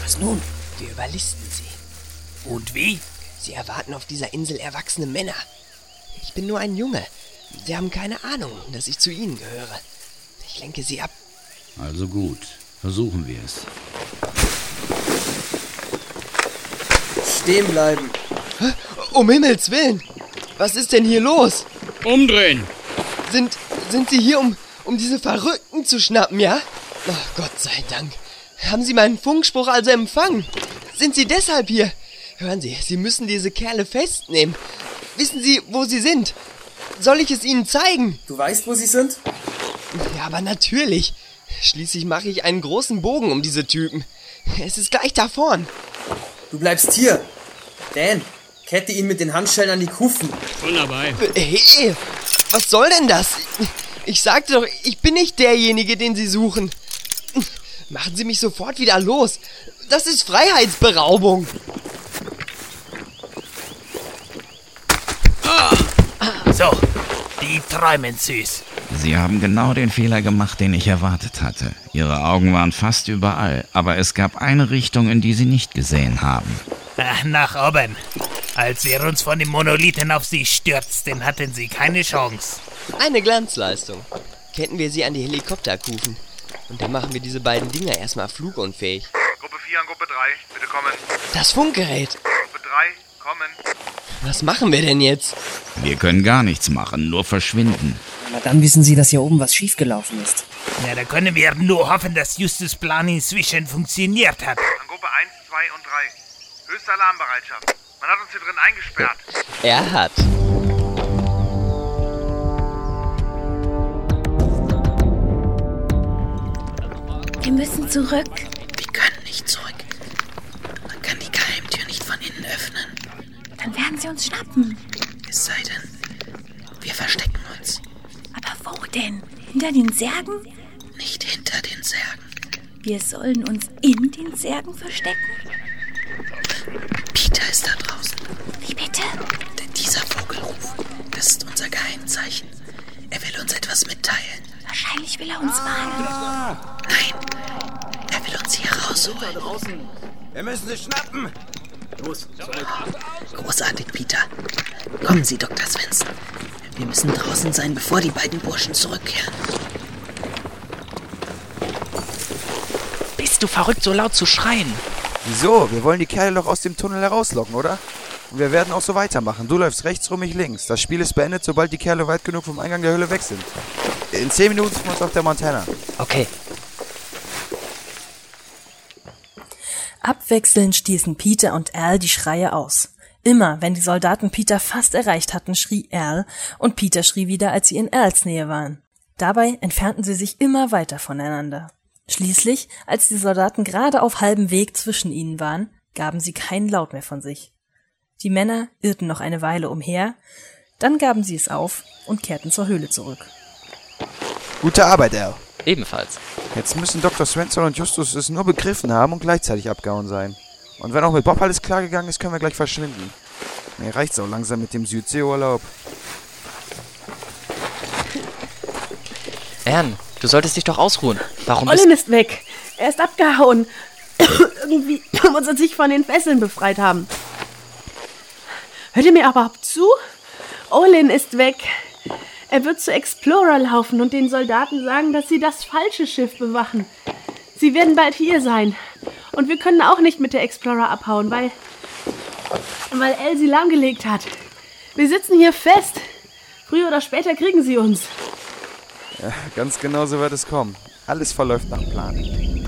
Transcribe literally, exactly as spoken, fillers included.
Was nun? Wir überlisten sie. Und wie? Sie erwarten auf dieser Insel erwachsene Männer. Ich bin nur ein Junge. Sie haben keine Ahnung, dass ich zu ihnen gehöre. Ich lenke sie ab. Also gut, versuchen wir es. Stehen bleiben. Um Himmels Willen! Was ist denn hier los? Umdrehen! Sind, sind Sie hier, um, um diese Verrückten zu schnappen, ja? Ach, Gott sei Dank. Haben Sie meinen Funkspruch also empfangen? Sind Sie deshalb hier? Hören Sie, Sie müssen diese Kerle festnehmen. Wissen Sie, wo sie sind? Soll ich es Ihnen zeigen? Du weißt, wo sie sind? Ja, aber natürlich. Schließlich mache ich einen großen Bogen um diese Typen. Es ist gleich da vorn. Du bleibst hier. Dan, kette ihn mit den Handschellen an die Kufen. Schon dabei. Hey, was soll denn das? Ich sagte doch, ich bin nicht derjenige, den Sie suchen. Machen Sie mich sofort wieder los. Das ist Freiheitsberaubung. So, die träumen süß. Sie haben genau den Fehler gemacht, den ich erwartet hatte. Ihre Augen waren fast überall, aber es gab eine Richtung, in die Sie nicht gesehen haben. Ach, nach oben. Als wir uns von dem Monolithen auf sie stürzten, hatten sie keine Chance. Eine Glanzleistung. Ketten wir sie an die Helikopterkufen. Und dann machen wir diese beiden Dinger erstmal flugunfähig. Gruppe vier an Gruppe drei, bitte kommen. Das Funkgerät. Gruppe drei, kommen. Was machen wir denn jetzt? Wir können gar nichts machen, nur verschwinden. Na dann wissen Sie, dass hier oben was schiefgelaufen ist. Na, da können wir nur hoffen, dass Justus' Plan inzwischen funktioniert hat. An Gruppe eins, zwei und drei. Höchste Alarmbereitschaft. Man hat uns hier drin eingesperrt. Er hat. Wir müssen zurück. Wir können nicht zurück. Man kann die Geheimtür nicht von innen öffnen. Dann werden sie uns schnappen. Es sei denn, wir verstecken uns. Aber wo denn? Hinter den Särgen? Nicht hinter den Särgen. Wir sollen uns in den Särgen verstecken? Peter ist da draußen. Wie bitte? Denn dieser Vogelruf, das ist unser Geheimzeichen. Er will uns etwas mitteilen. Wahrscheinlich will er uns warnen. Nein, er will uns hier rausholen. Wir müssen sie schnappen. Los, zurück. Großartig, Peter. Kommen Sie, Doktor Svensson. Wir müssen draußen sein, bevor die beiden Burschen zurückkehren. Bist du verrückt, so laut zu schreien? Wieso? Wir wollen die Kerle doch aus dem Tunnel herauslocken, oder? Und wir werden auch so weitermachen. Du läufst rechts rum, ich links. Das Spiel ist beendet, sobald die Kerle weit genug vom Eingang der Höhle weg sind. In zehn Minuten sind wir uns auf der Montana. Okay. Abwechselnd stießen Peter und Al die Schreie aus. Immer, wenn die Soldaten Peter fast erreicht hatten, schrie Al und Peter schrie wieder, als sie in Als Nähe waren. Dabei entfernten sie sich immer weiter voneinander. Schließlich, als die Soldaten gerade auf halbem Weg zwischen ihnen waren, gaben sie keinen Laut mehr von sich. Die Männer irrten noch eine Weile umher, dann gaben sie es auf und kehrten zur Höhle zurück. Gute Arbeit, Al. Ebenfalls. Jetzt müssen Doktor Svensson und Justus es nur begriffen haben und gleichzeitig abgehauen sein. Und wenn auch mit Bob alles klar gegangen ist, können wir gleich verschwinden. Mir reicht's auch langsam mit dem Südseeurlaub. Ern, du solltest dich doch ausruhen. Warum bist... Olin ist weg. Er ist abgehauen. Irgendwie muss er sich von den Fesseln befreit haben. Hört ihr mir überhaupt zu? Olin ist weg. Er wird zu Explorer laufen und den Soldaten sagen, dass sie das falsche Schiff bewachen. Sie werden bald hier sein. Und wir können auch nicht mit der Explorer abhauen, weil... weil Elle sie lahmgelegt hat. Wir sitzen hier fest. Früher oder später kriegen sie uns. Ja, ganz genau so wird es kommen. Alles verläuft nach Plan.